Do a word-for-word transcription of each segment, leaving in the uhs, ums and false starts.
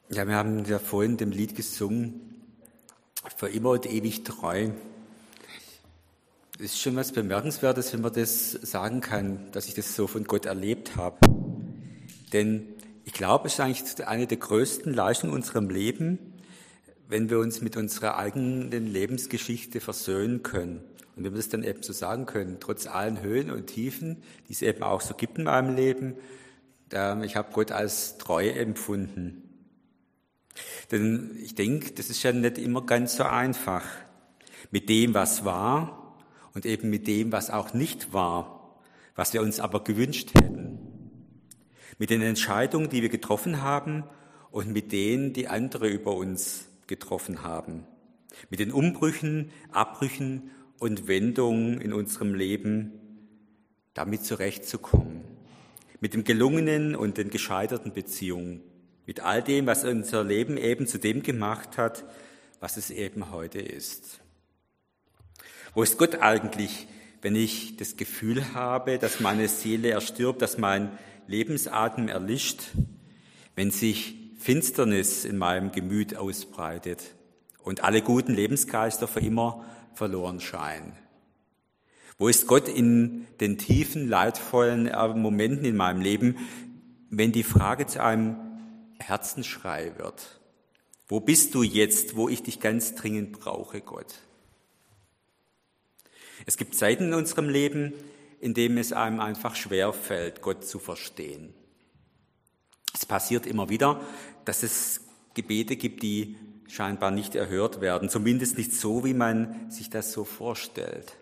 Ja, wir haben ja vorhin dem Lied gesungen, für immer und ewig treu. Es ist schon was Bemerkenswertes, wenn man das sagen kann, dass ich das so von Gott erlebt habe. Denn ich glaube, es ist eigentlich eine der größten Leistungen in unserem Leben, wenn wir uns mit unserer eigenen Lebensgeschichte versöhnen können. Und wenn wir das dann eben so sagen können, trotz allen Höhen und Tiefen, die es eben auch so gibt in meinem Leben, ich habe Gott als treu empfunden. Denn ich denke, das ist ja nicht immer ganz so einfach. Mit dem, was war und eben mit dem, was auch nicht war, was wir uns aber gewünscht hätten. Mit den Entscheidungen, die wir getroffen haben und mit denen, die andere über uns getroffen haben. Mit den Umbrüchen, Abbrüchen und Wendungen in unserem Leben, damit zurechtzukommen. Mit dem gelungenen und den gescheiterten Beziehungen. Mit all dem, was unser Leben eben zu dem gemacht hat, was es eben heute ist. Wo ist Gott eigentlich, wenn ich das Gefühl habe, dass meine Seele erstirbt, dass mein Lebensatem erlischt, wenn sich Finsternis in meinem Gemüt ausbreitet und alle guten Lebensgeister für immer verloren scheinen? Wo ist Gott in den tiefen, leidvollen Momenten in meinem Leben, wenn die Frage zu einem Herzensschrei wird? Wo bist du jetzt, wo ich dich ganz dringend brauche, Gott? Es gibt Zeiten in unserem Leben, in denen es einem einfach schwerfällt, Gott zu verstehen. Es passiert immer wieder, dass es Gebete gibt, die scheinbar nicht erhört werden, zumindest nicht so, wie man sich das so vorstellt.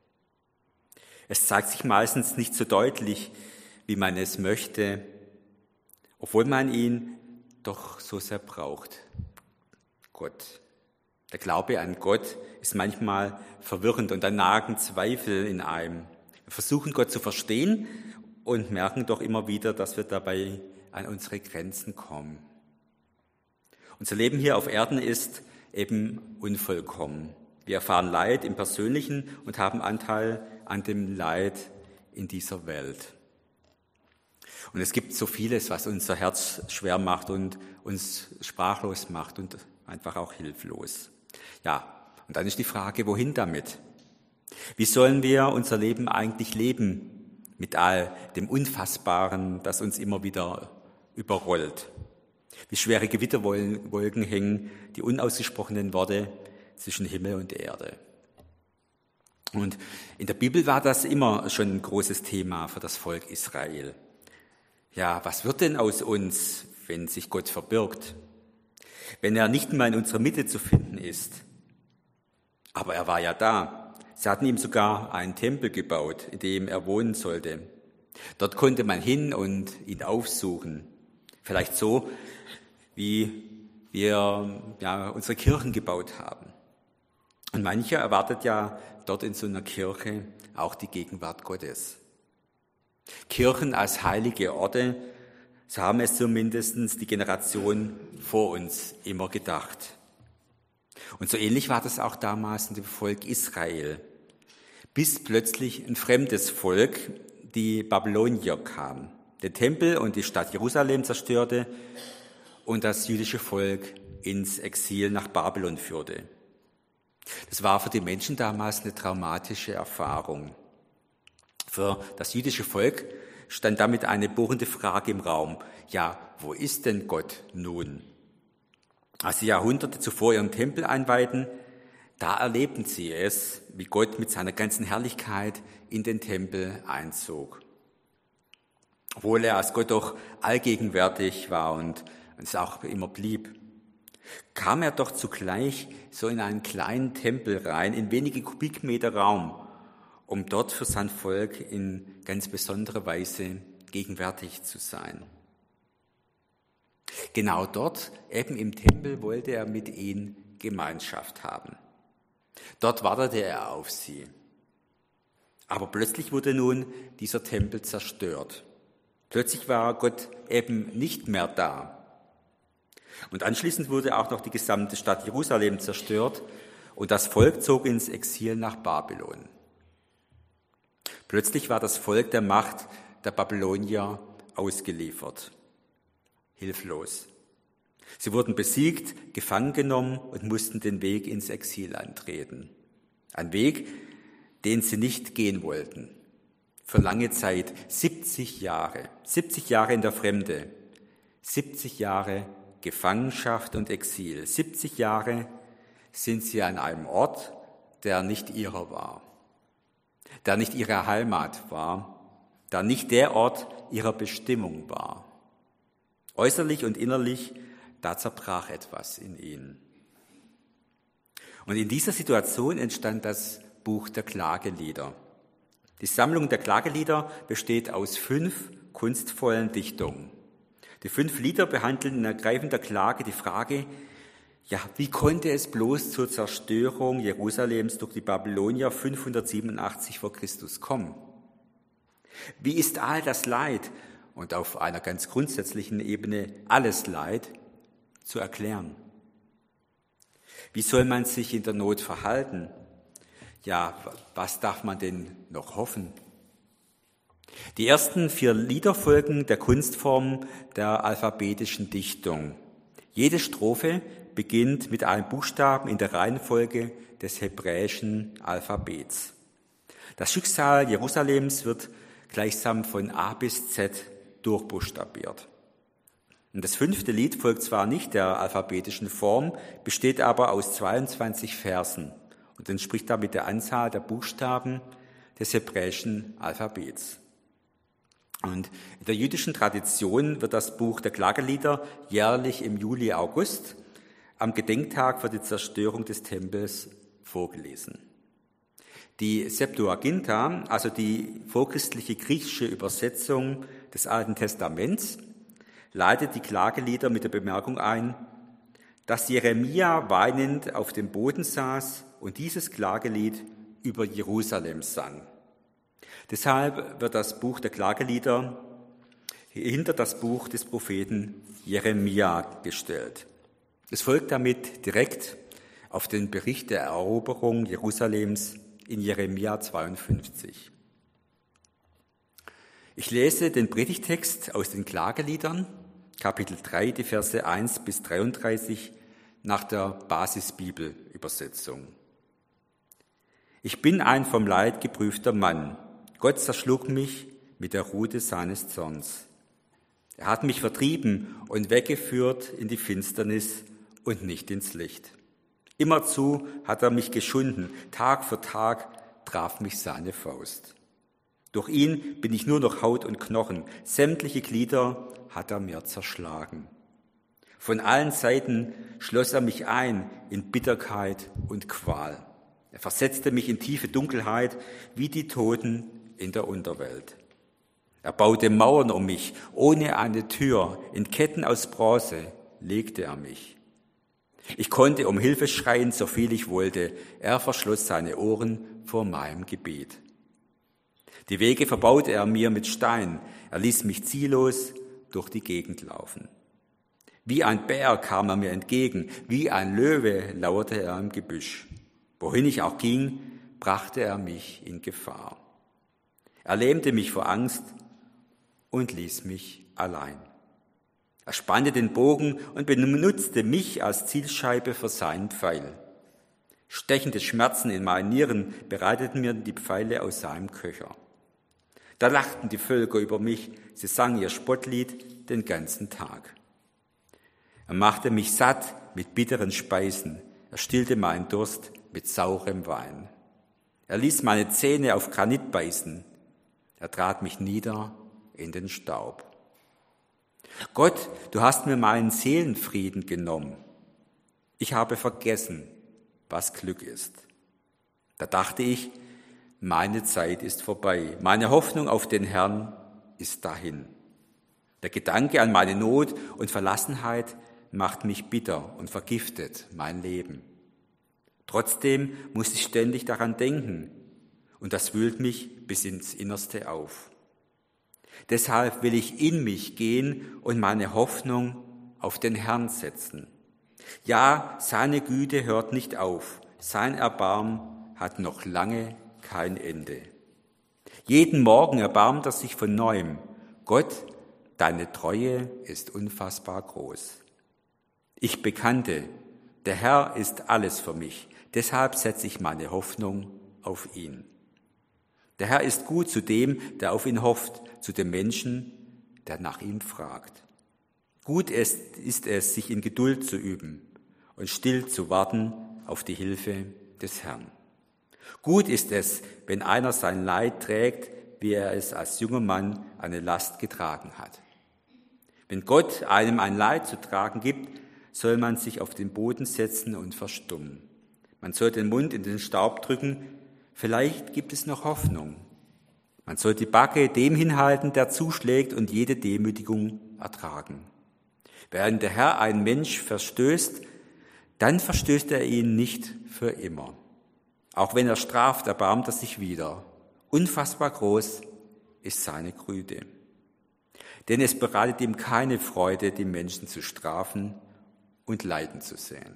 Es zeigt sich meistens nicht so deutlich, wie man es möchte, obwohl man ihn doch so sehr braucht. Gott. Der Glaube an Gott ist manchmal verwirrend und dann nagen Zweifel in einem. Wir versuchen Gott zu verstehen und merken doch immer wieder, dass wir dabei an unsere Grenzen kommen. Unser Leben hier auf Erden ist eben unvollkommen. Wir erfahren Leid im Persönlichen und haben Anteil an dem Leid in dieser Welt. Und es gibt so vieles, was unser Herz schwer macht und uns sprachlos macht und einfach auch hilflos. Ja, und dann ist die Frage, wohin damit? Wie sollen wir unser Leben eigentlich leben mit all dem Unfassbaren, das uns immer wieder überrollt? Wie schwere Gewitterwolken hängen die unausgesprochenen Worte zwischen Himmel und Erde. Und in der Bibel war das immer schon ein großes Thema für das Volk Israel. Ja, was wird denn aus uns, wenn sich Gott verbirgt? Wenn er nicht mal in unserer Mitte zu finden ist? Aber er war ja da. Sie hatten ihm sogar einen Tempel gebaut, in dem er wohnen sollte. Dort konnte man hin und ihn aufsuchen. Vielleicht so, wie wir ja, unsere Kirchen gebaut haben. Und mancher erwartet ja dort in so einer Kirche auch die Gegenwart Gottes. Kirchen als heilige Orte, so haben es zumindest die Generation vor uns immer gedacht. Und so ähnlich war das auch damals in dem Volk Israel, bis plötzlich ein fremdes Volk, die Babylonier, kam, den Tempel und die Stadt Jerusalem zerstörte und das jüdische Volk ins Exil nach Babylon führte. Das war für die Menschen damals eine traumatische Erfahrung. Für das jüdische Volk stand damit eine bohrende Frage im Raum. Ja, wo ist denn Gott nun? Als sie Jahrhunderte zuvor ihren Tempel einweihten, da erlebten sie es, wie Gott mit seiner ganzen Herrlichkeit in den Tempel einzog. Obwohl er als Gott doch allgegenwärtig war und es auch immer blieb, kam er doch zugleich so in einen kleinen Tempel rein, in wenige Kubikmeter Raum, um dort für sein Volk in ganz besonderer Weise gegenwärtig zu sein. Genau dort, eben im Tempel, wollte er mit ihnen Gemeinschaft haben. Dort wartete er auf sie. Aber plötzlich wurde nun dieser Tempel zerstört. Plötzlich war Gott eben nicht mehr da. Und anschließend wurde auch noch die gesamte Stadt Jerusalem zerstört und das Volk zog ins Exil nach Babylon. Plötzlich war das Volk der Macht der Babylonier ausgeliefert, hilflos. Sie wurden besiegt, gefangen genommen und mussten den Weg ins Exil antreten. Ein Weg, den sie nicht gehen wollten. Für lange Zeit, siebzig Jahre, siebzig Jahre in der Fremde, siebzig Jahre Gefangenschaft und Exil, siebzig Jahre sind sie an einem Ort, der nicht ihrer war, der nicht ihre Heimat war, der nicht der Ort ihrer Bestimmung war. Äußerlich und innerlich, da zerbrach etwas in ihnen. Und in dieser Situation entstand das Buch der Klagelieder. Die Sammlung der Klagelieder besteht aus fünf kunstvollen Dichtungen. Die fünf Lieder behandeln in ergreifender Klage die Frage, ja, wie konnte es bloß zur Zerstörung Jerusalems durch die Babylonier fünfhundertsiebenundachtzig vor Christus kommen? Wie ist all das Leid und auf einer ganz grundsätzlichen Ebene alles Leid zu erklären? Wie soll man sich in der Not verhalten? Ja, was darf man denn noch hoffen? Die ersten vier Lieder folgen der Kunstform der alphabetischen Dichtung. Jede Strophe beginnt mit einem Buchstaben in der Reihenfolge des hebräischen Alphabets. Das Schicksal Jerusalems wird gleichsam von A bis Z durchbuchstabiert. Und das fünfte Lied folgt zwar nicht der alphabetischen Form, besteht aber aus zweiundzwanzig Versen und entspricht damit der Anzahl der Buchstaben des hebräischen Alphabets. Und in der jüdischen Tradition wird das Buch der Klagelieder jährlich im Juli, August am Gedenktag für die Zerstörung des Tempels vorgelesen. Die Septuaginta, also die vorchristliche griechische Übersetzung des Alten Testaments, leitet die Klagelieder mit der Bemerkung ein, dass Jeremia weinend auf dem Boden saß und dieses Klagelied über Jerusalem sang. Deshalb wird das Buch der Klagelieder hinter das Buch des Propheten Jeremia gestellt. Es folgt damit direkt auf den Bericht der Eroberung Jerusalems in Jeremia zweiundfünfzig. Ich lese den Predigtext aus den Klageliedern, Kapitel drei, die Verse eins bis dreiunddreißig nach der Basisbibelübersetzung. Ich bin ein vom Leid geprüfter Mann. Gott zerschlug mich mit der Rute seines Zorns. Er hat mich vertrieben und weggeführt in die Finsternis und nicht ins Licht. Immerzu hat er mich geschunden, Tag für Tag traf mich seine Faust. Durch ihn bin ich nur noch Haut und Knochen, sämtliche Glieder hat er mir zerschlagen. Von allen Seiten schloss er mich ein in Bitterkeit und Qual. Er versetzte mich in tiefe Dunkelheit wie die Toten in der Unterwelt. Er baute Mauern um mich, ohne eine Tür, in Ketten aus Bronze legte er mich. Ich konnte um Hilfe schreien, so viel ich wollte. Er verschloss seine Ohren vor meinem Gebet. Die Wege verbaute er mir mit Stein. Er ließ mich ziellos durch die Gegend laufen. Wie ein Bär kam er mir entgegen, wie ein Löwe lauerte er im Gebüsch. Wohin ich auch ging, brachte er mich in Gefahr. Er lähmte mich vor Angst und ließ mich allein. Er spannte den Bogen und benutzte mich als Zielscheibe für seinen Pfeil. Stechende Schmerzen in meinen Nieren bereiteten mir die Pfeile aus seinem Köcher. Da lachten die Völker über mich, sie sangen ihr Spottlied den ganzen Tag. Er machte mich satt mit bitteren Speisen, er stillte meinen Durst mit saurem Wein. Er ließ meine Zähne auf Granit beißen, er trat mich nieder in den Staub. Gott, du hast mir meinen Seelenfrieden genommen. Ich habe vergessen, was Glück ist. Da dachte ich, meine Zeit ist vorbei. Meine Hoffnung auf den Herrn ist dahin. Der Gedanke an meine Not und Verlassenheit macht mich bitter und vergiftet mein Leben. Trotzdem muss ich ständig daran denken und das wühlt mich bis ins Innerste auf. Deshalb will ich in mich gehen und meine Hoffnung auf den Herrn setzen. Ja, seine Güte hört nicht auf, sein Erbarmen hat noch lange kein Ende. Jeden Morgen erbarmt er sich von neuem. Gott, deine Treue ist unfassbar groß. Ich bekannte, der Herr ist alles für mich, deshalb setze ich meine Hoffnung auf ihn. Der Herr ist gut zu dem, der auf ihn hofft, zu dem Menschen, der nach ihm fragt. Gut ist, ist es, sich in Geduld zu üben und still zu warten auf die Hilfe des Herrn. Gut ist es, wenn einer sein Leid trägt, wie er es als junger Mann eine Last getragen hat. Wenn Gott einem ein Leid zu tragen gibt, soll man sich auf den Boden setzen und verstummen. Man soll den Mund in den Staub drücken, vielleicht gibt es noch Hoffnung. Man soll die Backe dem hinhalten, der zuschlägt, und jede Demütigung ertragen. Während der Herr einen Mensch verstößt, dann verstößt er ihn nicht für immer. Auch wenn er straft, erbarmt er sich wieder. Unfassbar groß ist seine Güte. Denn es bereitet ihm keine Freude, die Menschen zu strafen und leiden zu sehen.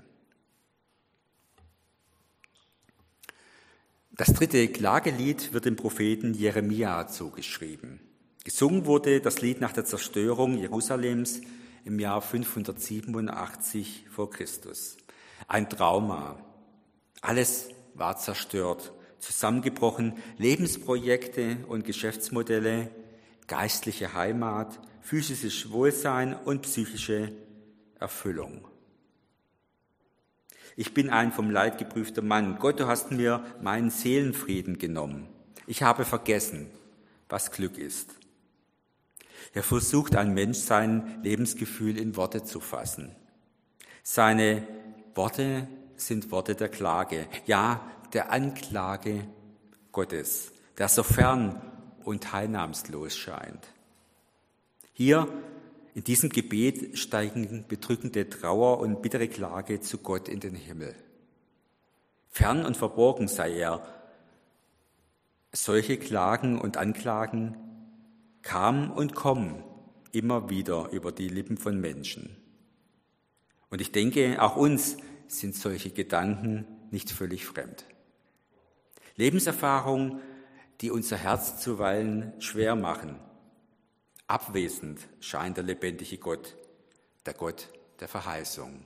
Das dritte Klagelied wird dem Propheten Jeremia zugeschrieben. Gesungen wurde das Lied nach der Zerstörung Jerusalems im Jahr fünfhundertsiebenundachtzig vor Christus. Ein Trauma. Alles war zerstört, zusammengebrochen, Lebensprojekte und Geschäftsmodelle, geistliche Heimat, physisches Wohlsein und psychische Erfüllung. Ich bin ein vom Leid geprüfter Mann. Gott, du hast mir meinen Seelenfrieden genommen. Ich habe vergessen, was Glück ist. Er versucht, ein Mensch sein Lebensgefühl in Worte zu fassen. Seine Worte sind Worte der Klage, ja, der Anklage Gottes, der so fern und teilnahmslos scheint. Hier in diesem Gebet steigen bedrückende Trauer und bittere Klage zu Gott in den Himmel. Fern und verborgen sei er. Solche Klagen und Anklagen kamen und kommen immer wieder über die Lippen von Menschen. Und ich denke, auch uns sind solche Gedanken nicht völlig fremd. Lebenserfahrungen, die unser Herz zuweilen schwer machen. Abwesend scheint der lebendige Gott, der Gott der Verheißung.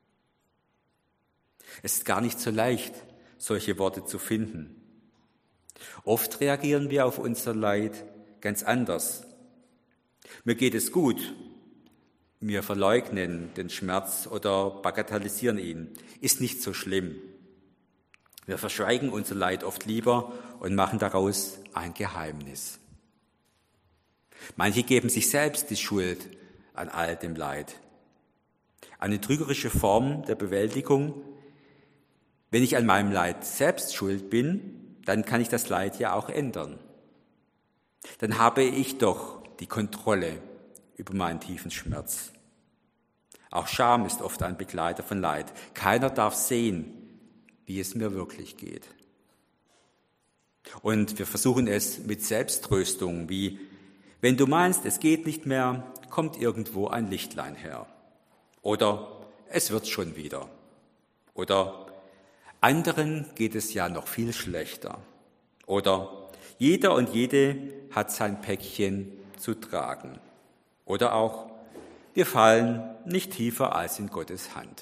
Es ist gar nicht so leicht, solche Worte zu finden. Oft reagieren wir auf unser Leid ganz anders. Mir geht es gut. Wir verleugnen den Schmerz oder bagatellisieren ihn. Ist nicht so schlimm. Wir verschweigen unser Leid oft lieber und machen daraus ein Geheimnis. Manche geben sich selbst die Schuld an all dem Leid. Eine trügerische Form der Bewältigung. Wenn ich an meinem Leid selbst schuld bin, dann kann ich das Leid ja auch ändern. Dann habe ich doch die Kontrolle über meinen tiefen Schmerz. Auch Scham ist oft ein Begleiter von Leid. Keiner darf sehen, wie es mir wirklich geht. Und wir versuchen es mit Selbsttröstung, wie, wenn du meinst, es geht nicht mehr, kommt irgendwo ein Lichtlein her. Oder es wird schon wieder. Oder anderen geht es ja noch viel schlechter. Oder jeder und jede hat sein Päckchen zu tragen. Oder auch, wir fallen nicht tiefer als in Gottes Hand.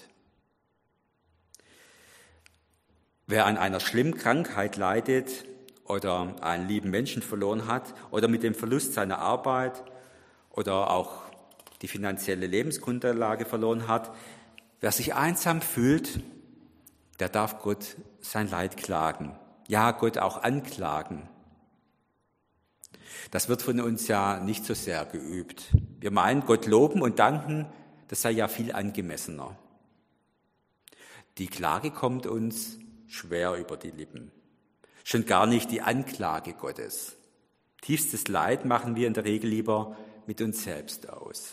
Wer an einer schlimmen Krankheit leidet oder einen lieben Menschen verloren hat oder mit dem Verlust seiner Arbeit oder auch die finanzielle Lebensgrundlage verloren hat, wer sich einsam fühlt, der darf Gott sein Leid klagen. Ja, Gott auch anklagen. Das wird von uns ja nicht so sehr geübt. Wir meinen, Gott loben und danken, das sei ja viel angemessener. Die Klage kommt uns schwer über die Lippen. Schon gar nicht die Anklage Gottes. Tiefstes Leid machen wir in der Regel lieber mit uns selbst aus.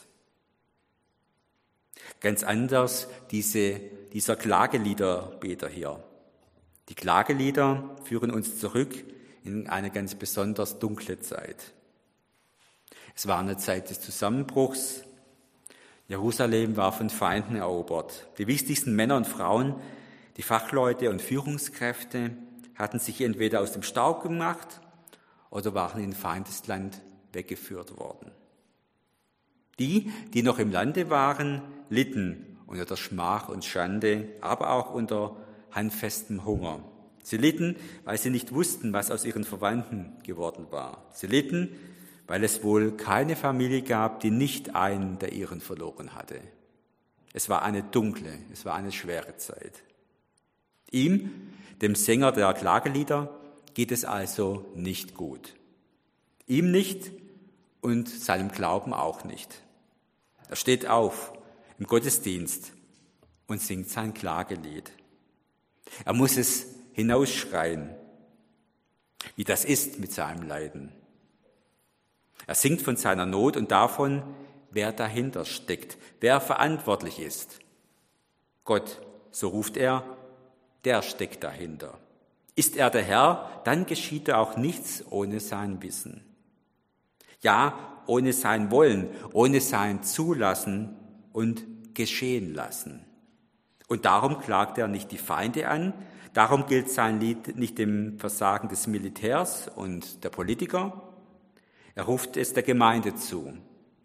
Ganz anders diese, dieser Klageliederbeter hier. Die Klagelieder führen uns zurück in eine ganz besonders dunkle Zeit. Es war eine Zeit des Zusammenbruchs. Jerusalem war von Feinden erobert. Die wichtigsten Männer und Frauen, die Fachleute und Führungskräfte hatten sich entweder aus dem Staub gemacht oder waren in Feindesland weggeführt worden. Die, die noch im Lande waren, litten unter der Schmach und Schande, aber auch unter handfestem Hunger. Sie litten, weil sie nicht wussten, was aus ihren Verwandten geworden war. Sie litten, weil es wohl keine Familie gab, die nicht einen der ihren verloren hatte. Es war eine dunkle, es war eine schwere Zeit. Ihm, dem Sänger der Klagelieder, geht es also nicht gut. Ihm nicht und seinem Glauben auch nicht. Er steht auf im Gottesdienst und singt sein Klagelied. Er muss es hinausschreien, wie das ist mit seinem Leiden. Er singt von seiner Not und davon, wer dahinter steckt, wer verantwortlich ist. Gott, so ruft er, der steckt dahinter. Ist er der Herr, dann geschieht auch nichts ohne sein Wissen. Ja, ohne sein Wollen, ohne sein Zulassen und geschehen lassen. Und darum klagt er nicht die Feinde an, darum gilt sein Lied nicht dem Versagen des Militärs und der Politiker. Er ruft es der Gemeinde zu.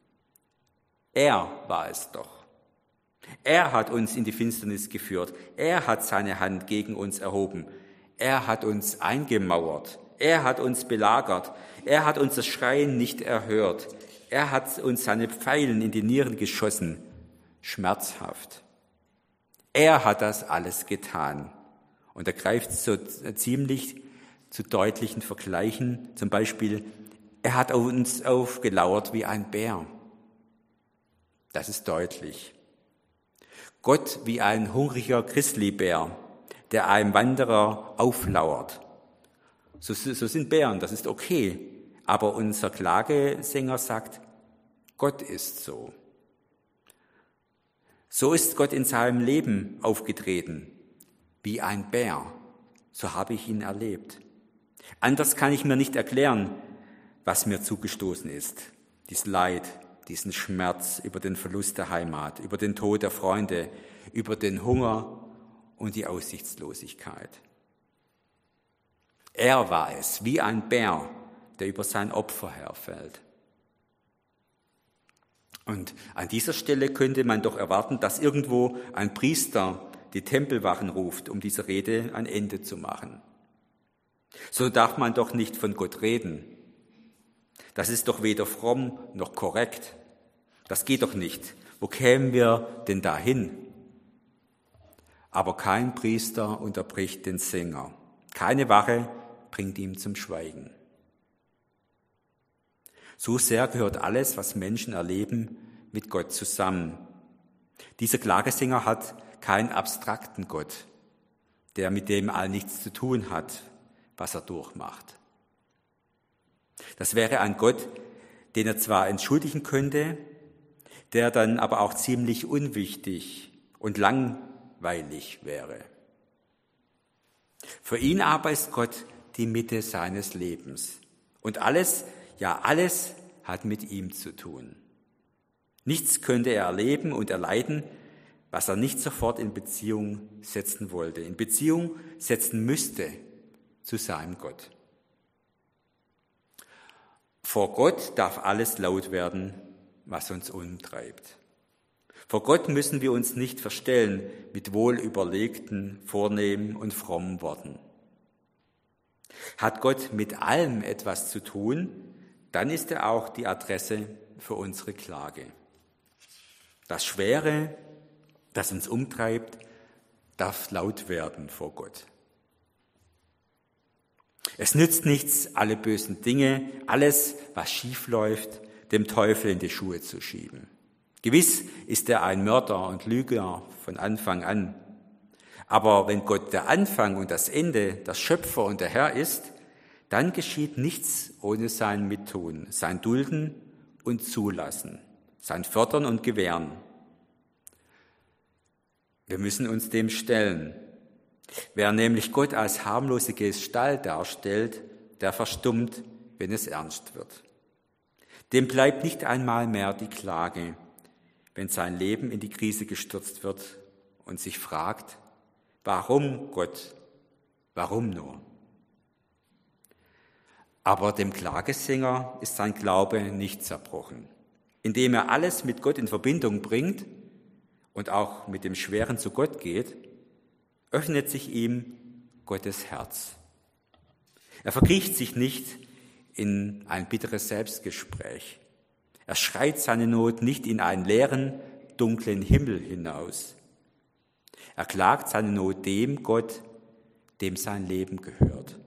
Er war es doch. Er hat uns in die Finsternis geführt. Er hat seine Hand gegen uns erhoben. Er hat uns eingemauert. Er hat uns belagert. Er hat unser Schreien nicht erhört. Er hat uns seine Pfeilen in die Nieren geschossen. Schmerzhaft. Er hat das alles getan. Und er greift so ziemlich zu deutlichen Vergleichen. Zum Beispiel, er hat auf uns aufgelauert wie ein Bär. Das ist deutlich. Gott wie ein hungriger Grizzlybär, der einem Wanderer auflauert. So, so sind Bären, das ist okay. Aber unser Klagesänger sagt, Gott ist so. So ist Gott in seinem Leben aufgetreten, wie ein Bär. So habe ich ihn erlebt. Anders kann ich mir nicht erklären, was mir zugestoßen ist. Dies Leid, diesen Schmerz über den Verlust der Heimat, über den Tod der Freunde, über den Hunger und die Aussichtslosigkeit. Er war es, wie ein Bär, der über sein Opfer herfällt. Und an dieser Stelle könnte man doch erwarten, dass irgendwo ein Priester die Tempelwachen ruft, um dieser Rede ein Ende zu machen. So darf man doch nicht von Gott reden. Das ist doch weder fromm noch korrekt. Das geht doch nicht. Wo kämen wir denn dahin? Aber kein Priester unterbricht den Sänger. Keine Wache bringt ihn zum Schweigen. So sehr gehört alles, was Menschen erleben, mit Gott zusammen. Dieser Klagesänger hat keinen abstrakten Gott, der mit dem all nichts zu tun hat, was er durchmacht. Das wäre ein Gott, den er zwar entschuldigen könnte, der dann aber auch ziemlich unwichtig und langweilig wäre. Für ihn aber ist Gott die Mitte seines Lebens. Und alles, ja alles, hat mit ihm zu tun. Nichts könnte er erleben und erleiden, was er nicht sofort in Beziehung setzen wollte, in Beziehung setzen müsste zu seinem Gott. Vor Gott darf alles laut werden, was uns umtreibt. Vor Gott müssen wir uns nicht verstellen mit wohlüberlegten, vornehmen und frommen Worten. Hat Gott mit allem etwas zu tun, dann ist er auch die Adresse für unsere Klage. Das Schwere, das uns umtreibt, darf laut werden vor Gott. Es nützt nichts, alle bösen Dinge, alles, was schief läuft, dem Teufel in die Schuhe zu schieben. Gewiss ist er ein Mörder und Lügner von Anfang an. Aber wenn Gott der Anfang und das Ende, der Schöpfer und der Herr ist, dann geschieht nichts ohne sein Mittun, sein Dulden und Zulassen, sein Fördern und Gewähren. Wir müssen uns dem stellen. Wer nämlich Gott als harmlose Gestalt darstellt, der verstummt, wenn es ernst wird. Dem bleibt nicht einmal mehr die Klage, wenn sein Leben in die Krise gestürzt wird und sich fragt, warum Gott, warum nur? Aber dem Klagesänger ist sein Glaube nicht zerbrochen, indem er alles mit Gott in Verbindung bringt und auch mit dem Schweren zu Gott geht, öffnet sich ihm Gottes Herz. Er verkriecht sich nicht in ein bitteres Selbstgespräch. Er schreit seine Not nicht in einen leeren, dunklen Himmel hinaus. Er klagt seine Not dem Gott, dem sein Leben gehört.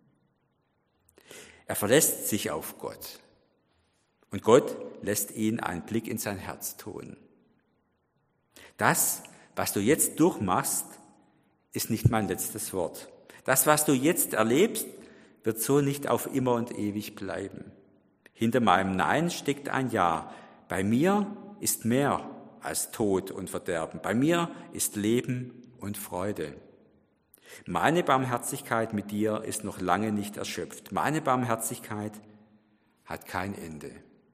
Er verlässt sich auf Gott und Gott lässt ihn einen Blick in sein Herz tun. Das, was du jetzt durchmachst, ist nicht mein letztes Wort. Das, was du jetzt erlebst, wird so nicht auf immer und ewig bleiben. Hinter meinem Nein steckt ein Ja. Bei mir ist mehr als Tod und Verderben. Bei mir ist Leben und Freude. Meine Barmherzigkeit mit dir ist noch lange nicht erschöpft. Meine Barmherzigkeit hat kein Ende.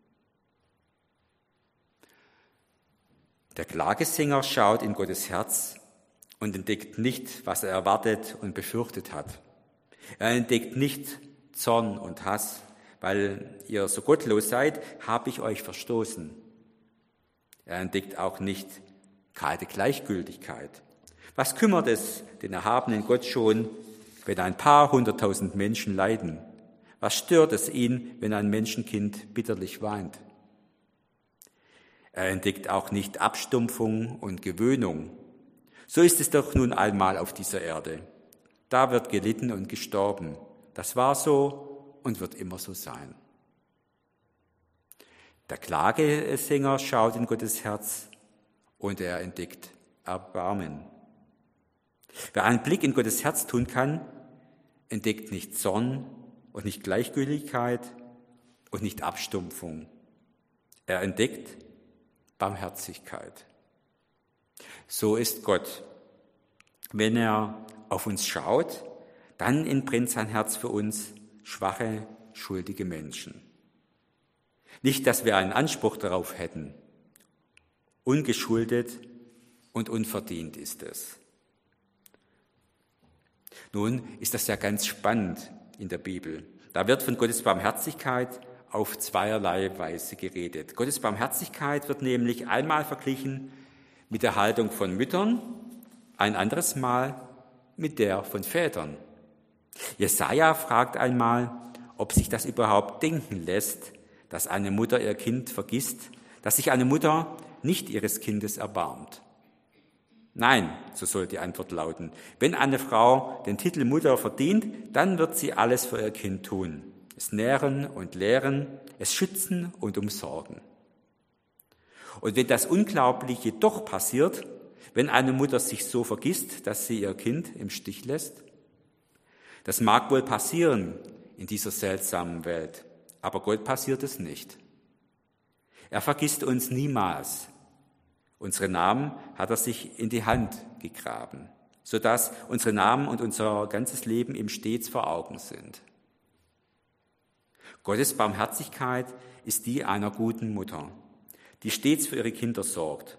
Der Klagesänger schaut in Gottes Herz und entdeckt nicht, was er erwartet und befürchtet hat. Er entdeckt nicht Zorn und Hass. Weil ihr so gottlos seid, habe ich euch verstoßen. Er entdeckt auch nicht kalte Gleichgültigkeit. Was kümmert es den erhabenen Gott schon, wenn ein paar hunderttausend Menschen leiden? Was stört es ihn, wenn ein Menschenkind bitterlich weint? Er entdeckt auch nicht Abstumpfung und Gewöhnung. So ist es doch nun einmal auf dieser Erde. Da wird gelitten und gestorben. Das war so und wird immer so sein. Der Klagesänger schaut in Gottes Herz und er entdeckt Erbarmen. Wer einen Blick in Gottes Herz tun kann, entdeckt nicht Zorn und nicht Gleichgültigkeit und nicht Abstumpfung. Er entdeckt Barmherzigkeit. So ist Gott. Wenn er auf uns schaut, dann entbrennt sein Herz für uns, schwache, schuldige Menschen. Nicht, dass wir einen Anspruch darauf hätten. Ungeschuldet und unverdient ist es. Nun ist das ja ganz spannend in der Bibel. Da wird von Gottes Barmherzigkeit auf zweierlei Weise geredet. Gottes Barmherzigkeit wird nämlich einmal verglichen mit der Haltung von Müttern, ein anderes Mal mit der von Vätern. Jesaja fragt einmal, ob sich das überhaupt denken lässt, dass eine Mutter ihr Kind vergisst, dass sich eine Mutter nicht ihres Kindes erbarmt. Nein, so soll die Antwort lauten. Wenn eine Frau den Titel Mutter verdient, dann wird sie alles für ihr Kind tun. Es nähren und lehren, es schützen und umsorgen. Und wenn das Unglaubliche doch passiert, wenn eine Mutter sich so vergisst, dass sie ihr Kind im Stich lässt, das mag wohl passieren in dieser seltsamen Welt, aber Gott passiert es nicht. Er vergisst uns niemals. Unsere Namen hat er sich in die Hand gegraben, sodass unsere Namen und unser ganzes Leben ihm stets vor Augen sind. Gottes Barmherzigkeit ist die einer guten Mutter, die stets für ihre Kinder sorgt.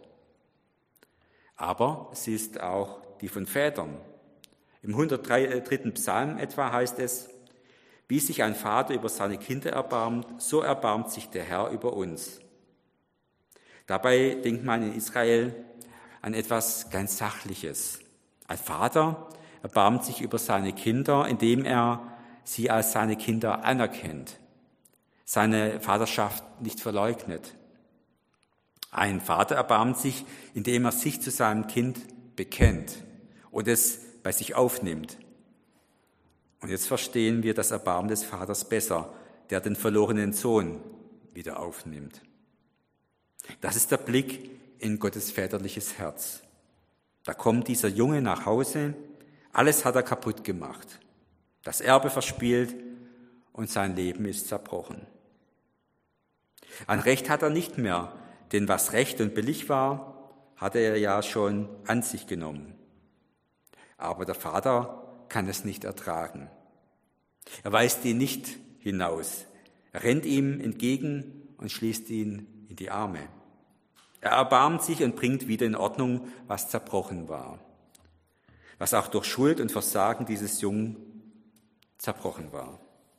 Aber sie ist auch die von Vätern. Im hundertdritten Psalm etwa heißt es, wie sich ein Vater über seine Kinder erbarmt, so erbarmt sich der Herr über uns. Dabei denkt man in Israel an etwas ganz Sachliches. Ein Vater erbarmt sich über seine Kinder, indem er sie als seine Kinder anerkennt, seine Vaterschaft nicht verleugnet. Ein Vater erbarmt sich, indem er sich zu seinem Kind bekennt und es bei sich aufnimmt. Und jetzt verstehen wir das Erbarmen des Vaters besser, der den verlorenen Sohn wieder aufnimmt. Das ist der Blick in Gottes väterliches Herz. Da kommt dieser Junge nach Hause, alles hat er kaputt gemacht, das Erbe verspielt und sein Leben ist zerbrochen. Ein Recht hat er nicht mehr, denn was recht und billig war, hatte er ja schon an sich genommen. Aber der Vater kann es nicht ertragen. Er weist ihn nicht hinaus. Er rennt ihm entgegen und schließt ihn in die Arme. Er erbarmt sich und bringt wieder in Ordnung, was zerbrochen war. Was auch durch Schuld und Versagen dieses Jungen zerbrochen war.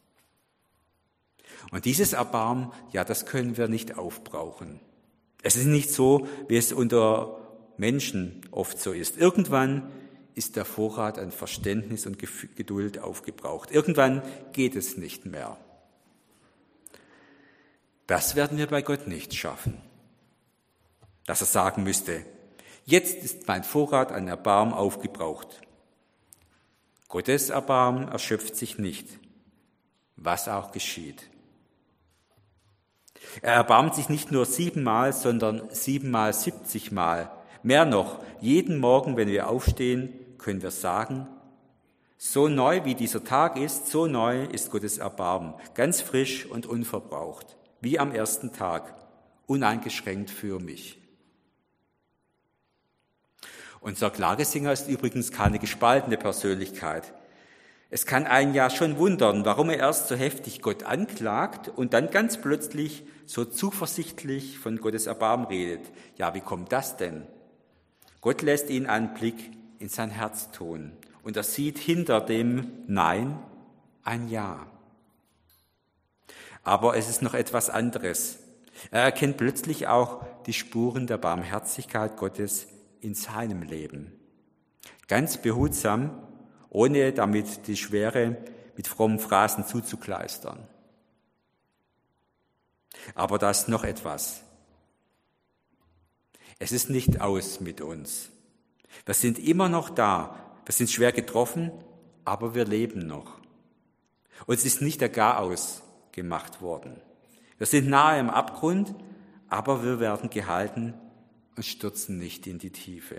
Und dieses Erbarmen, ja, das können wir nicht aufbrauchen. Es ist nicht so, wie es unter Menschen oft so ist. Irgendwann ist der Vorrat an Verständnis und Geduld aufgebraucht. Irgendwann geht es nicht mehr. Das werden wir bei Gott nicht schaffen. Dass er sagen müsste, jetzt ist mein Vorrat an Erbarmen aufgebraucht. Gottes Erbarmen erschöpft sich nicht, was auch geschieht. Er erbarmt sich nicht nur siebenmal, sondern siebenmal siebzigmal. Mehr noch, jeden Morgen, wenn wir aufstehen, können wir sagen, so neu wie dieser Tag ist, so neu ist Gottes Erbarmen, ganz frisch und unverbraucht, wie am ersten Tag, uneingeschränkt für mich. Unser Klagesinger ist übrigens keine gespaltene Persönlichkeit. Es kann einen ja schon wundern, warum er erst so heftig Gott anklagt und dann ganz plötzlich so zuversichtlich von Gottes Erbarmen redet. Ja, wie kommt das denn? Gott lässt ihn einen Blick in sein Herz tun und er sieht hinter dem Nein ein Ja. Aber es ist noch etwas anderes. Er erkennt plötzlich auch die Spuren der Barmherzigkeit Gottes in seinem Leben. Ganz behutsam, ohne damit die Schwere mit frommen Phrasen zuzukleistern. Aber da ist noch etwas. Es ist nicht aus mit uns. Wir sind immer noch da. Wir sind schwer getroffen, aber wir leben noch. Uns ist nicht der Garaus gemacht worden. Wir sind nahe am Abgrund, aber wir werden gehalten und stürzen nicht in die Tiefe.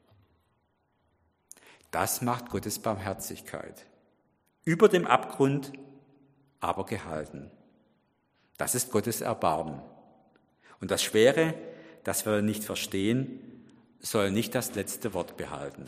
Das macht Gottes Barmherzigkeit. Über dem Abgrund, aber gehalten. Das ist Gottes Erbarmen. Und das Schwere, das wir nicht verstehen, soll nicht das letzte Wort behalten.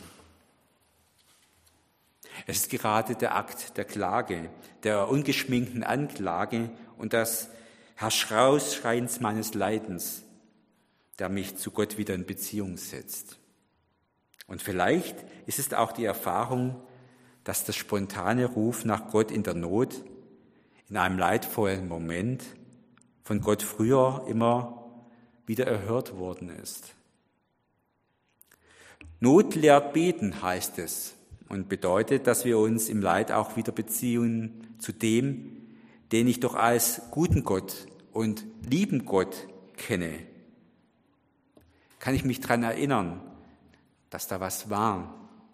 Es ist gerade der Akt der Klage, der ungeschminkten Anklage und das Herausschreiens meines Leidens, der mich zu Gott wieder in Beziehung setzt. Und vielleicht ist es auch die Erfahrung, dass der spontane Ruf nach Gott in der Not, in einem leidvollen Moment, von Gott früher immer wieder erhört worden ist. Not lehrt beten, heißt es, und bedeutet, dass wir uns im Leid auch wieder beziehen zu dem, den ich doch als guten Gott und lieben Gott kenne. Kann ich mich daran erinnern, dass da was war?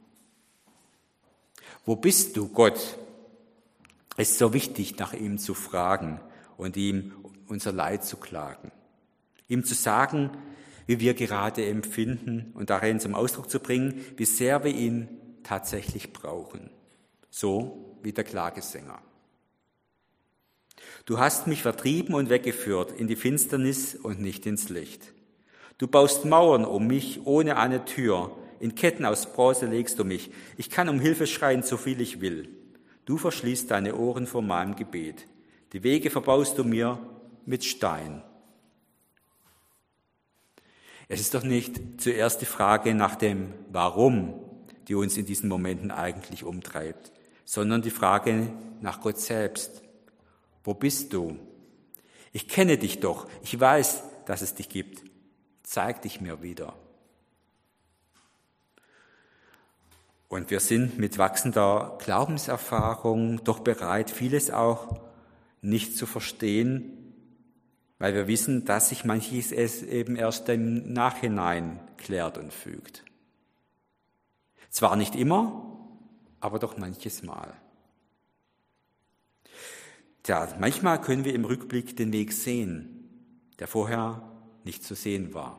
Wo bist du, Gott? Es ist so wichtig, nach ihm zu fragen und ihm unser Leid zu klagen. Ihm zu sagen, wie wir gerade empfinden und darin zum Ausdruck zu bringen, wie sehr wir ihn tatsächlich brauchen. So wie der Klagesänger. Du hast mich vertrieben und weggeführt in die Finsternis und nicht ins Licht. Du baust Mauern um mich ohne eine Tür. In Ketten aus Bronze legst du mich. Ich kann um Hilfe schreien, so viel ich will. Du verschließt deine Ohren vor meinem Gebet. Die Wege verbaust du mir mit Stein. Es ist doch nicht zuerst die Frage nach dem Warum, die uns in diesen Momenten eigentlich umtreibt, sondern die Frage nach Gott selbst. Wo bist du? Ich kenne dich doch. Ich weiß, dass es dich gibt. Zeig dich mir wieder. Und wir sind mit wachsender Glaubenserfahrung doch bereit, vieles auch nicht zu verstehen, weil wir wissen, dass sich manches es eben erst im Nachhinein klärt und fügt. Zwar nicht immer, aber doch manches Mal. Tja, manchmal können wir im Rückblick den Weg sehen, der vorher nicht zu sehen war.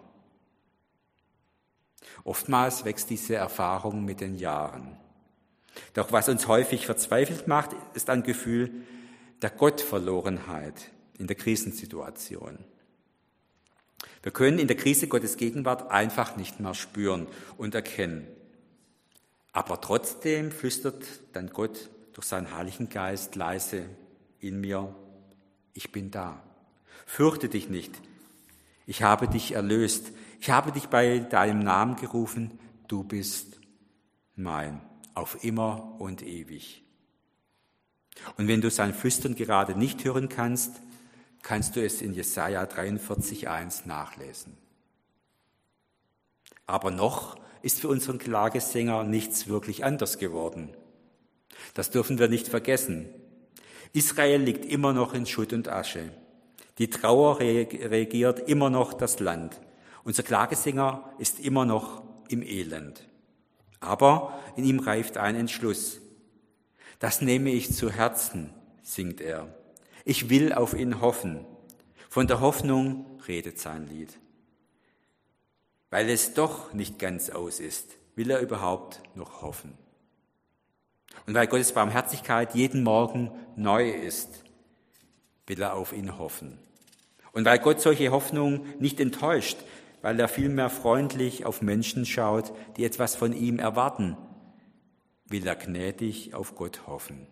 Oftmals wächst diese Erfahrung mit den Jahren. Doch was uns häufig verzweifelt macht, ist ein Gefühl der Gottverlorenheit in der Krisensituation. Wir können in der Krise Gottes Gegenwart einfach nicht mehr spüren und erkennen. Aber trotzdem flüstert dann Gott durch seinen Heiligen Geist leise in mir, ich bin da. Fürchte dich nicht. Ich habe dich erlöst. Ich habe dich bei deinem Namen gerufen. Du bist mein, auf immer und ewig. Und wenn du sein Flüstern gerade nicht hören kannst, kannst du es in Jesaja dreiundvierzig eins nachlesen. Aber noch ist für unseren Klagesänger nichts wirklich anders geworden. Das dürfen wir nicht vergessen. Israel liegt immer noch in Schutt und Asche. Die Trauer regiert immer noch das Land. Unser Klagesänger ist immer noch im Elend. Aber in ihm reift ein Entschluss. Das nehme ich zu Herzen, singt er. Ich will auf ihn hoffen. Von der Hoffnung redet sein Lied. Weil es doch nicht ganz aus ist, will er überhaupt noch hoffen. Und weil Gottes Barmherzigkeit jeden Morgen neu ist, will er auf ihn hoffen. Und weil Gott solche Hoffnung nicht enttäuscht, weil er vielmehr freundlich auf Menschen schaut, die etwas von ihm erwarten, will er gnädig auf Gott hoffen.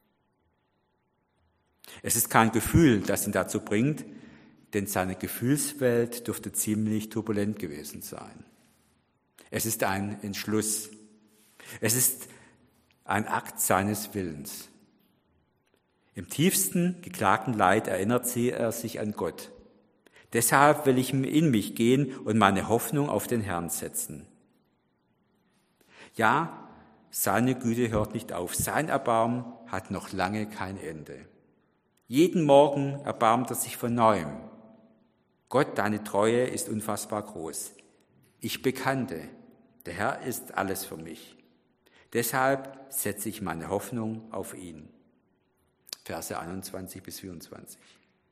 Es ist kein Gefühl, das ihn dazu bringt, denn seine Gefühlswelt dürfte ziemlich turbulent gewesen sein. Es ist ein Entschluss. Es ist ein Akt seines Willens. Im tiefsten geklagten Leid erinnert er sich an Gott. Deshalb will ich in mich gehen und meine Hoffnung auf den Herrn setzen. Ja, seine Güte hört nicht auf. Sein Erbarmen hat noch lange kein Ende. Jeden Morgen erbarmt er sich von Neuem. Gott, deine Treue ist unfassbar groß. Ich bekannte, der Herr ist alles für mich. Deshalb setze ich meine Hoffnung auf ihn. Verse einundzwanzig bis vierundzwanzig.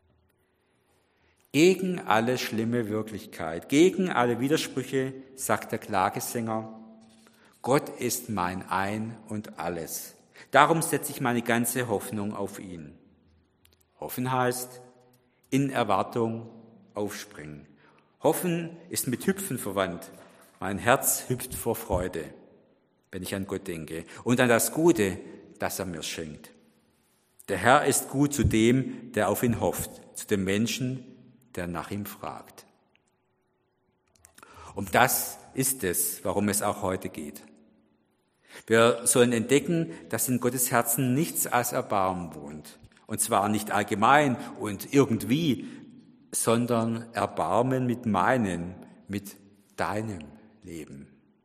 Gegen alle schlimme Wirklichkeit, gegen alle Widersprüche sagt der Klagesänger, Gott ist mein Ein und Alles. Darum setze ich meine ganze Hoffnung auf ihn. Hoffen heißt, in Erwartung aufspringen. Hoffen ist mit Hüpfen verwandt. Mein Herz hüpft vor Freude, wenn ich an Gott denke und an das Gute, das er mir schenkt. Der Herr ist gut zu dem, der auf ihn hofft, zu dem Menschen, der nach ihm fragt. Um das ist es, warum es auch heute geht. Wir sollen entdecken, dass in Gottes Herzen nichts als Erbarmen wohnt. Und zwar nicht allgemein und irgendwie, sondern Erbarmen mit meinem, mit deinem Leben.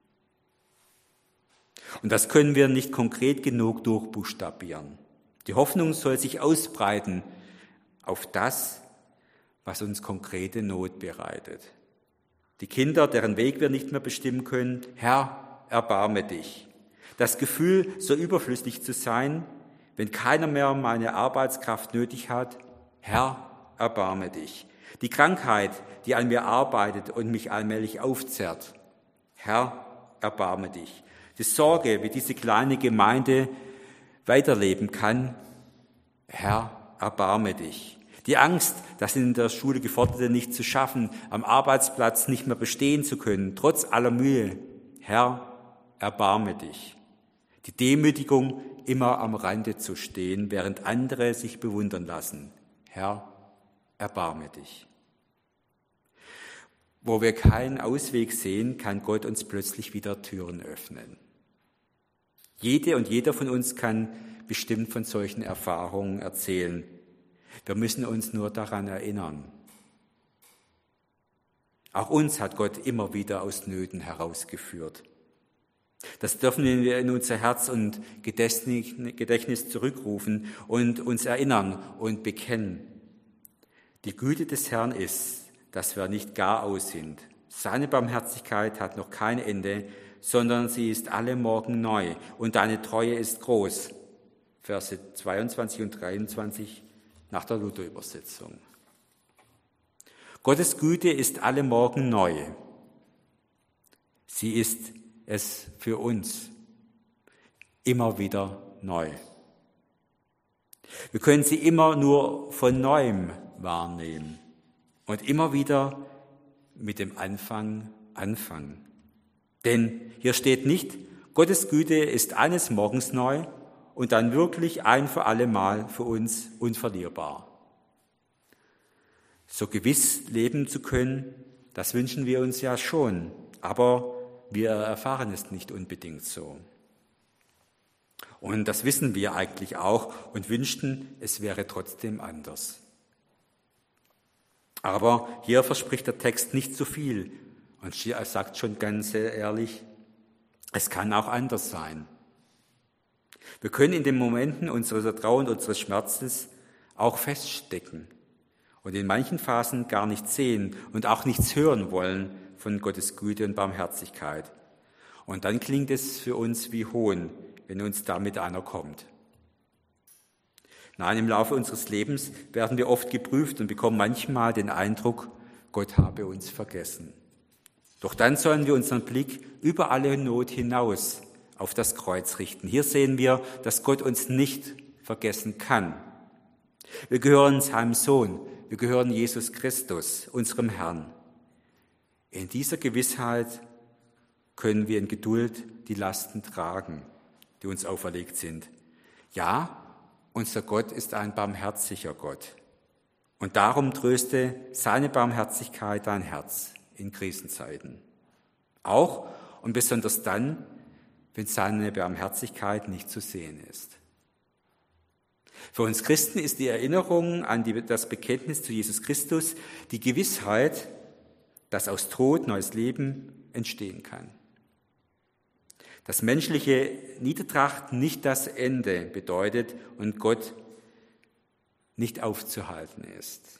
Und das können wir nicht konkret genug durchbuchstabieren. Die Hoffnung soll sich ausbreiten auf das, was uns konkrete Not bereitet. Die Kinder, deren Weg wir nicht mehr bestimmen können, Herr, erbarme dich. Das Gefühl, so überflüssig zu sein, wenn keiner mehr meine Arbeitskraft nötig hat, Herr, erbarme dich. Die Krankheit, die an mir arbeitet und mich allmählich aufzerrt, Herr, erbarme dich. Die Sorge, wie diese kleine Gemeinde weiterleben kann, Herr, erbarme dich. Die Angst, das in der Schule Geforderte nicht zu schaffen, am Arbeitsplatz nicht mehr bestehen zu können, trotz aller Mühe, Herr, erbarme dich. Die Demütigung, immer am Rande zu stehen, während andere sich bewundern lassen, Herr, erbarme dich. Wo wir keinen Ausweg sehen, kann Gott uns plötzlich wieder Türen öffnen. Jede und jeder von uns kann bestimmt von solchen Erfahrungen erzählen. Wir müssen uns nur daran erinnern. Auch uns hat Gott immer wieder aus Nöten herausgeführt. Das dürfen wir in unser Herz und Gedächtnis zurückrufen und uns erinnern und bekennen. Die Güte des Herrn ist, dass wir nicht gar aus sind. Seine Barmherzigkeit hat noch kein Ende, sondern sie ist alle Morgen neu und deine Treue ist groß. Verse zweiundzwanzig und dreiundzwanzig nach der Luther-Übersetzung. Gottes Güte ist alle Morgen neu. Sie ist es für uns immer wieder neu. Wir können sie immer nur von Neuem wahrnehmen und immer wieder mit dem Anfang anfangen. Denn hier steht nicht, Gottes Güte ist eines Morgens neu und dann wirklich ein für alle Mal für uns unverlierbar. So gewiss leben zu können, das wünschen wir uns ja schon, aber wir erfahren es nicht unbedingt so. Und das wissen wir eigentlich auch und wünschten, es wäre trotzdem anders. Aber hier verspricht der Text nicht so viel Und sie sagt schon ganz ehrlich, es kann auch anders sein. Wir können in den Momenten unserer Trauer und unseres Schmerzes auch feststecken und in manchen Phasen gar nichts sehen und auch nichts hören wollen von Gottes Güte und Barmherzigkeit. Und dann klingt es für uns wie Hohn, wenn uns damit einer kommt. Nein, im Laufe unseres Lebens werden wir oft geprüft und bekommen manchmal den Eindruck, Gott habe uns vergessen. Doch dann sollen wir unseren Blick über alle Not hinaus auf das Kreuz richten. Hier sehen wir, dass Gott uns nicht vergessen kann. Wir gehören seinem Sohn, wir gehören Jesus Christus, unserem Herrn. In dieser Gewissheit können wir in Geduld die Lasten tragen, die uns auferlegt sind. Ja, unser Gott ist ein barmherziger Gott. Und darum tröste seine Barmherzigkeit dein Herz in Krisenzeiten. Auch und besonders dann, wenn seine Barmherzigkeit nicht zu sehen ist. Für uns Christen ist die Erinnerung an die, das Bekenntnis zu Jesus Christus die Gewissheit, dass aus Tod neues Leben entstehen kann. Dass menschliche Niedertracht nicht das Ende bedeutet und Gott nicht aufzuhalten ist.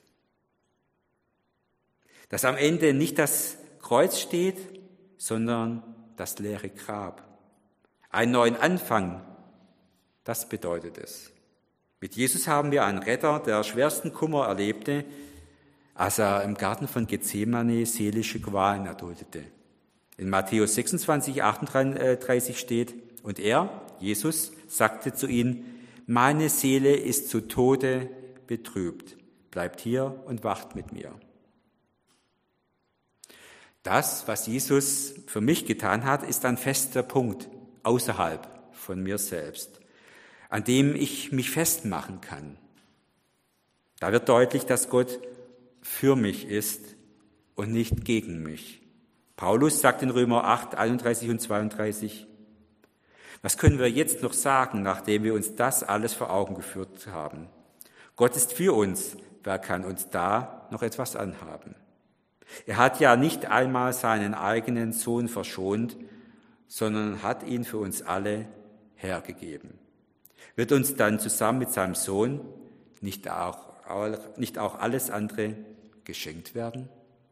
Dass am Ende nicht das Kreuz steht, sondern das leere Grab. Einen neuen Anfang, das bedeutet es. Mit Jesus haben wir einen Retter, der schwersten Kummer erlebte, als er im Garten von Gethsemane seelische Qualen erduldete. In Matthäus sechsundzwanzig, achtunddreißig steht, und er, Jesus, sagte zu ihnen, meine Seele ist zu Tode betrübt, bleibt hier und wacht mit mir. Das, was Jesus für mich getan hat, ist ein fester Punkt außerhalb von mir selbst, an dem ich mich festmachen kann. Da wird deutlich, dass Gott für mich ist und nicht gegen mich. Paulus sagt in Römer acht, einunddreißig und zweiunddreißig, was können wir jetzt noch sagen, nachdem wir uns das alles vor Augen geführt haben? Gott ist für uns, wer kann uns da noch etwas anhaben? Er hat ja nicht einmal seinen eigenen Sohn verschont, sondern hat ihn für uns alle hergegeben. Wird uns dann zusammen mit seinem Sohn nicht auch, nicht auch alles andere geschenkt werden?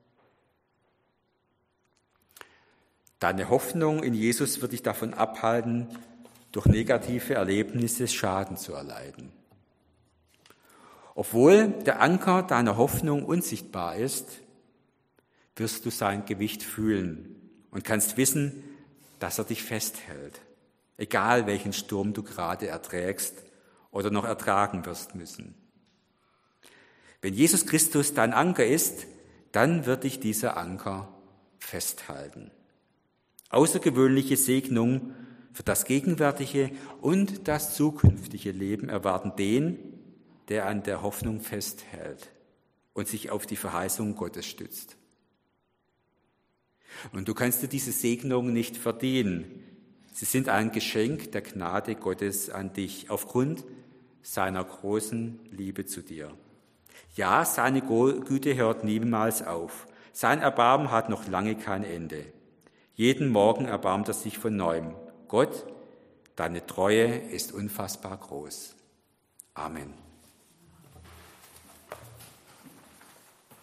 Deine Hoffnung in Jesus wird dich davon abhalten, durch negative Erlebnisse Schaden zu erleiden. Obwohl der Anker deiner Hoffnung unsichtbar ist, wirst du sein Gewicht fühlen und kannst wissen, dass er dich festhält, egal welchen Sturm du gerade erträgst oder noch ertragen wirst müssen. Wenn Jesus Christus dein Anker ist, dann wird dich dieser Anker festhalten. Außergewöhnliche Segnung für das gegenwärtige und das zukünftige Leben erwarten den, der an der Hoffnung festhält und sich auf die Verheißung Gottes stützt. Und du kannst dir diese Segnung nicht verdienen. Sie sind ein Geschenk der Gnade Gottes an dich, aufgrund seiner großen Liebe zu dir. Ja, seine Güte hört niemals auf. Sein Erbarmen hat noch lange kein Ende. Jeden Morgen erbarmt er sich von neuem. Gott, deine Treue ist unfassbar groß. Amen.